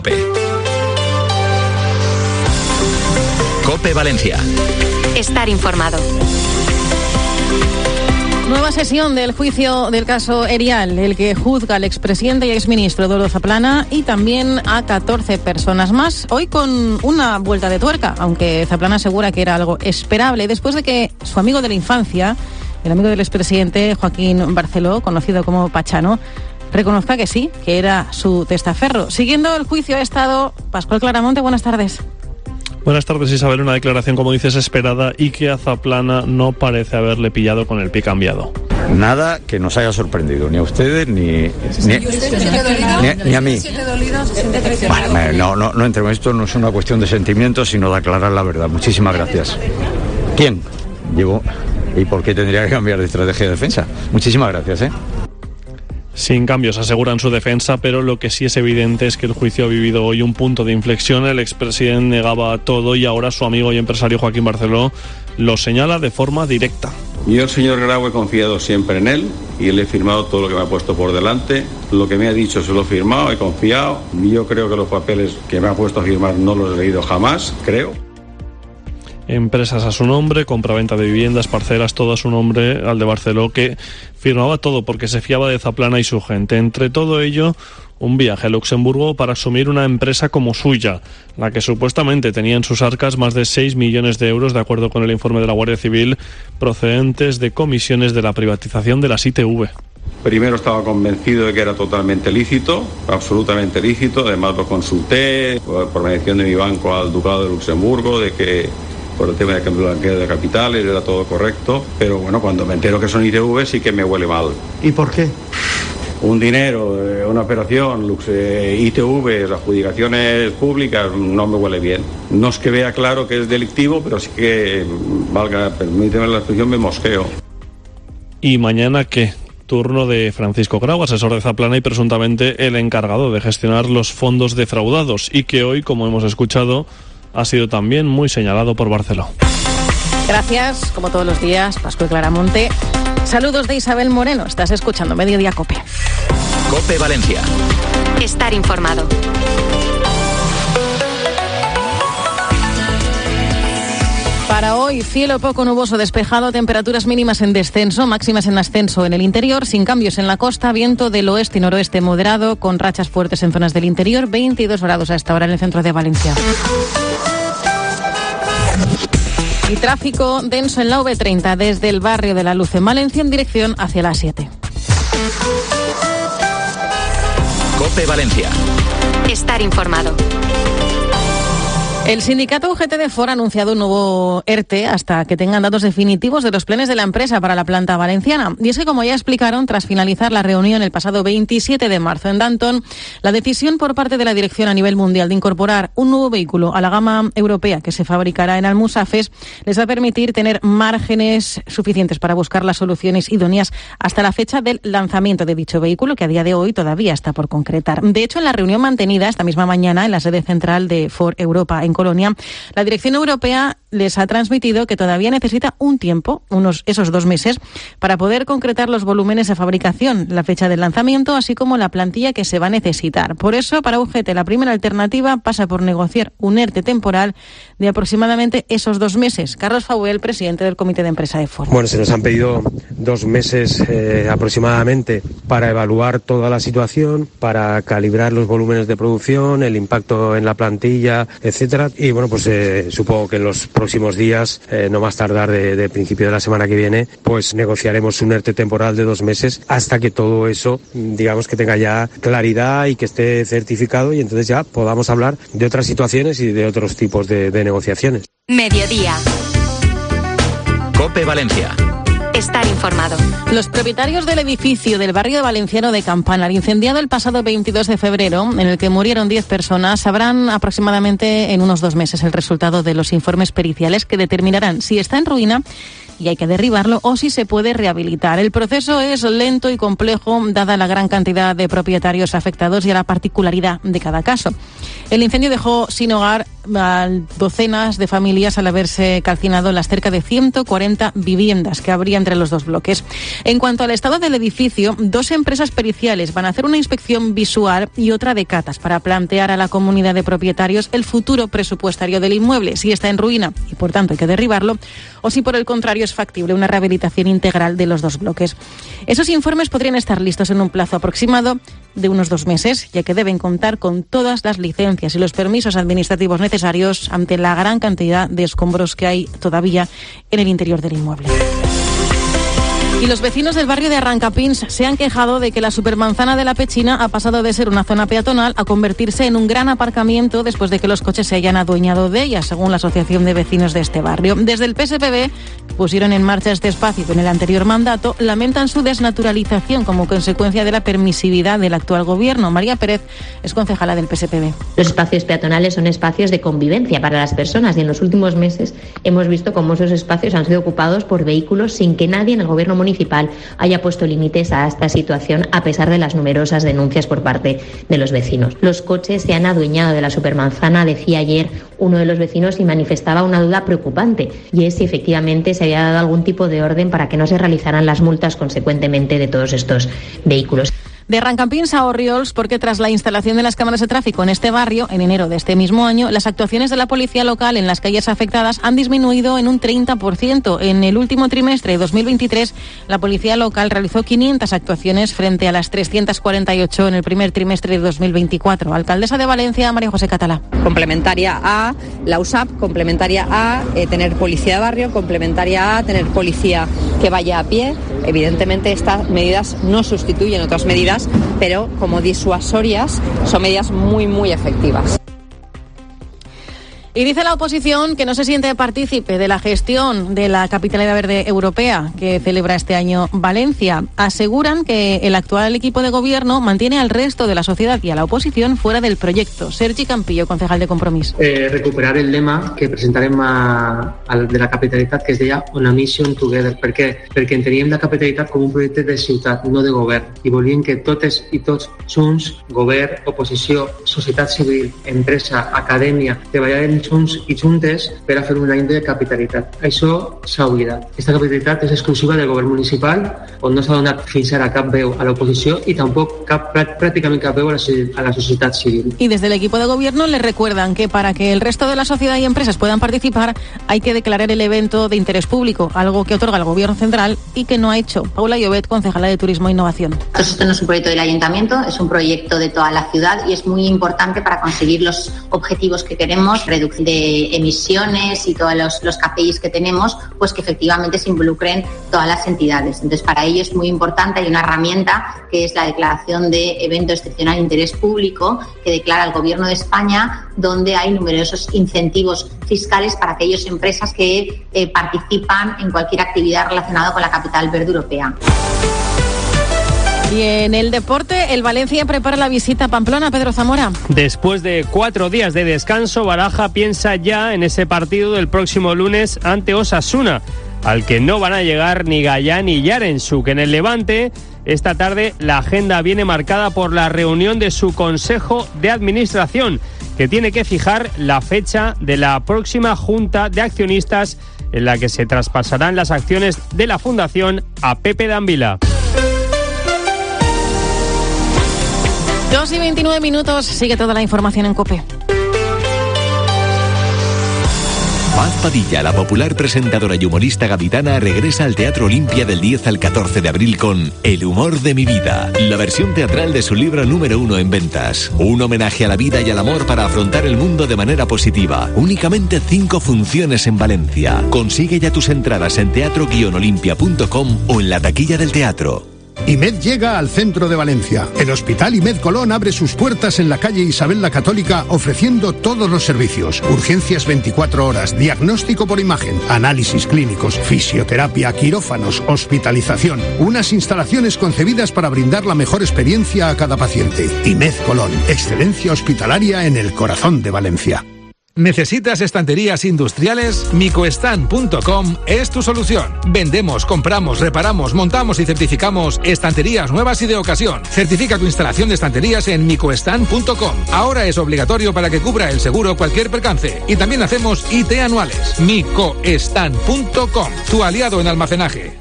COPE Valencia. Estar informado. Nueva sesión del juicio del caso Erial, el que juzga al expresidente y exministro Eduardo Zaplana y también a 14 personas más. Hoy con una vuelta de tuerca, aunque Zaplana asegura que era algo esperable, después de que su amigo de la infancia, el amigo del expresidente Joaquín Barceló, conocido como Pachano, reconozca que sí, que era su testaferro. Siguiendo el juicio ha estado Pascual Claramonte. Buenas tardes. Buenas tardes, Isabel. Una declaración, como dices, esperada y que a Zaplana no parece haberle pillado con el pie cambiado. Nada que nos haya sorprendido, ni a ustedes ni a mí. Bueno, no entremos. Esto no es una cuestión de sentimientos, sino de aclarar la verdad. Muchísimas gracias. ¿Quién llevó y por qué tendría que cambiar de estrategia de defensa? Muchísimas gracias, Sin cambios, aseguran su defensa, pero lo que sí es evidente es que el juicio ha vivido hoy un punto de inflexión. El expresidente negaba todo y ahora su amigo y empresario Joaquín Barceló lo señala de forma directa. Yo, el señor Grau, he confiado siempre en él y le he firmado todo lo que me ha puesto por delante. Lo que me ha dicho se lo he firmado, he confiado. Yo creo que los papeles que me ha puesto a firmar no los he leído jamás, creo. Empresas a su nombre, compraventa de viviendas, parcelas, todo a su nombre, al de Barceló, que firmaba todo porque se fiaba de Zaplana y su gente. Entre todo ello, un viaje a Luxemburgo para asumir una empresa como suya, la que supuestamente tenía en sus arcas más de 6 millones de euros, de acuerdo con el informe de la Guardia Civil, procedentes de comisiones de la privatización de las ITV. Primero estaba convencido de que era totalmente lícito, absolutamente lícito. Además lo consulté por mediación de mi banco al Ducado de Luxemburgo, de que por el tema de cambio blanqueo de capitales era todo correcto, pero bueno, cuando me entero que son ITV sí que me huele mal. ¿Y por qué? Un dinero, una operación, ITV, las adjudicaciones públicas, no me huele bien. No es que vea claro que es delictivo, pero sí que, permíteme la expresión, me mosqueo. ¿Y mañana qué? Turno de Francisco Grau, asesor de Zaplana y presuntamente el encargado de gestionar los fondos defraudados, y que hoy, como hemos escuchado, ha sido también muy señalado por Barceló. Gracias, como todos los días, Pascual Claramonte. Saludos de Isabel Moreno. Estás escuchando Mediodía COPE. COPE Valencia. Estar informado. Para hoy, cielo poco nuboso despejado, temperaturas mínimas en descenso, máximas en ascenso en el interior, sin cambios en la costa, viento del oeste y noroeste moderado, con rachas fuertes en zonas del interior, 22 grados a esta hora en el centro de Valencia. Y tráfico denso en la V30 desde el barrio de La Luz en Valencia en dirección hacia la 7. COPE Valencia. Estar informado. El sindicato UGT de Ford ha anunciado un nuevo ERTE hasta que tengan datos definitivos de los planes de la empresa para la planta valenciana. Y es que, como ya explicaron, tras finalizar la reunión el pasado 27 de marzo en Danton, la decisión por parte de la dirección a nivel mundial de incorporar un nuevo vehículo a la gama europea que se fabricará en Almusafes les va a permitir tener márgenes suficientes para buscar las soluciones idóneas hasta la fecha del lanzamiento de dicho vehículo, que a día de hoy todavía está por concretar. De hecho, en la reunión mantenida esta misma mañana en la sede central de Ford Europa en Colonia, la dirección europea les ha transmitido que todavía necesita un tiempo, esos 2 meses, para poder concretar los volúmenes de fabricación, la fecha del lanzamiento, así como la plantilla que se va a necesitar. Por eso, para UGT, la primera alternativa pasa por negociar un ERTE temporal de aproximadamente esos 2 meses. Carlos Fauel, presidente del Comité de Empresa de Ford. Bueno, se nos han pedido 2 meses aproximadamente para evaluar toda la situación, para calibrar los volúmenes de producción, el impacto en la plantilla, etcétera. Y bueno, pues supongo que en los próximos días, no más tardar de principio de la semana que viene, pues negociaremos un ERTE temporal de 2 meses hasta que todo eso, digamos, que tenga ya claridad y que esté certificado, y entonces ya podamos hablar de otras situaciones y de otros tipos de negociaciones. Mediodía. COPE Valencia. Estar informado. Los propietarios del edificio del barrio valenciano de Campanar, incendiado el pasado 22 de febrero, en el que murieron 10 personas, sabrán aproximadamente en unos 2 meses el resultado de los informes periciales que determinarán si está en ruina y hay que derribarlo o si se puede rehabilitar. El proceso es lento y complejo, dada la gran cantidad de propietarios afectados y a la particularidad de cada caso. El incendio dejó sin hogar a docenas de familias al haberse calcinado las cerca de 140 viviendas que habría entre los dos bloques. En cuanto al estado del edificio, 2 empresas periciales van a hacer una inspección visual y otra de catas para plantear a la comunidad de propietarios el futuro presupuestario del inmueble, si está en ruina y por tanto hay que derribarlo, o si por el contrario es factible una rehabilitación integral de los dos bloques. Esos informes podrían estar listos en un plazo aproximado de unos 2 meses, ya que deben contar con todas las licencias y los permisos administrativos necesarios ante la gran cantidad de escombros que hay todavía en el interior del inmueble. Y los vecinos del barrio de Arrancapins se han quejado de que la supermanzana de la Pechina ha pasado de ser una zona peatonal a convertirse en un gran aparcamiento después de que los coches se hayan adueñado de ella, según la Asociación de Vecinos de este barrio. Desde el PSPB pusieron en marcha este espacio que en el anterior mandato lamentan su desnaturalización como consecuencia de la permisividad del actual gobierno. María Pérez es concejala del PSPB. Los espacios peatonales son espacios de convivencia para las personas y en los últimos meses hemos visto cómo esos espacios han sido ocupados por vehículos sin que nadie en el gobierno municipal haya puesto límites a esta situación, a pesar de las numerosas denuncias por parte de los vecinos. Los coches se han adueñado de la supermanzana, decía ayer uno de los vecinos, y manifestaba una duda preocupante, y es si efectivamente se había dado algún tipo de orden para que no se realizaran las multas consecuentemente de todos estos vehículos. De Arrancapins a Orriols, porque tras la instalación de las cámaras de tráfico en este barrio, en enero de este mismo año, las actuaciones de la policía local en las calles afectadas han disminuido en un 30%. En el último trimestre de 2023, la policía local realizó 500 actuaciones frente a las 348 en el primer trimestre de 2024. Alcaldesa de Valencia, María José Catalá. Complementaria a la USAP, complementaria a tener policía de barrio, complementaria a tener policía que vaya a pie. Evidentemente, estas medidas no sustituyen otras medidas, pero como disuasorias son medidas muy, muy efectivas. Y dice la oposición que no se siente partícipe de la gestión de la Capitalidad Verde Europea que celebra este año Valencia. Aseguran que el actual equipo de gobierno mantiene al resto de la sociedad y a la oposición fuera del proyecto. Sergi Campillo, concejal de Compromís. Recuperar el lema que presentarem de la capitalitat, que es deia On a Mission Together. Per què? Perquè enteníem la capitalitat com un projecte de ciutat, no de govern, i volíem que totes i tots junts, govern, oposició, societat civil, empresa, acadèmia, treballarem junts i juntes per a fer un any de capitalitat. Això s'ha oblidat. Aquesta capitalitat és exclusiva del govern municipal, on no s'ha donat fins ara cap veu a l'oposició i tampoc pràcticament cap veu a la societat civil. Y desde el equipo de gobierno les recuerdan que para que el resto de la sociedad y empresas puedan participar hay que declarar el evento de interés público, algo que otorga el gobierno central y que no ha hecho. Paula Llobet, concejala de Turismo e Innovación. Esto no es un proyecto del ayuntamiento, es un proyecto de toda la ciudad y es muy importante para conseguir los objetivos que queremos, reducción de emisiones y todos los KPIs que tenemos, pues que efectivamente se involucren todas las entidades. Entonces, para ello es muy importante, hay una herramienta que es la declaración de evento excepcional de interés público que declara el Gobierno de España, donde hay numerosos incentivos fiscales para aquellas empresas que participan en cualquier actividad relacionada con la Capital Verde Europea. Y en el deporte, el Valencia prepara la visita a Pamplona. Pedro Zamora. Después de 4 días de descanso, Baraja piensa ya en ese partido del próximo lunes ante Osasuna, al que no van a llegar ni Gallá ni Yarensuk. En el Levante, esta tarde la agenda viene marcada por la reunión de su Consejo de Administración, que tiene que fijar la fecha de la próxima Junta de Accionistas en la que se traspasarán las acciones de la Fundación a Pepe D'Ambila. 2:29, sigue toda la información en COPE. Paz Padilla, la popular presentadora y humorista gaditana, regresa al Teatro Olimpia del 10 al 14 de abril con El humor de mi vida, la versión teatral de su libro número 1 en ventas. Un homenaje a la vida y al amor para afrontar el mundo de manera positiva. Únicamente 5 funciones en Valencia. Consigue ya tus entradas en teatro-olimpia.com o en la taquilla del teatro. IMED llega al centro de Valencia. El Hospital IMED Colón abre sus puertas en la calle Isabel la Católica, ofreciendo todos los servicios: urgencias 24 horas, diagnóstico por imagen, análisis clínicos, fisioterapia, quirófanos, hospitalización. Unas instalaciones concebidas para brindar la mejor experiencia a cada paciente. IMED Colón, excelencia hospitalaria en el corazón de Valencia. ¿Necesitas estanterías industriales? Micoestan.com es tu solución. Vendemos, compramos, reparamos, montamos y certificamos estanterías nuevas y de ocasión. Certifica tu instalación de estanterías en micoestan.com. Ahora es obligatorio para que cubra el seguro cualquier percance. Y también hacemos IT anuales. Micoestan.com, tu aliado en almacenaje.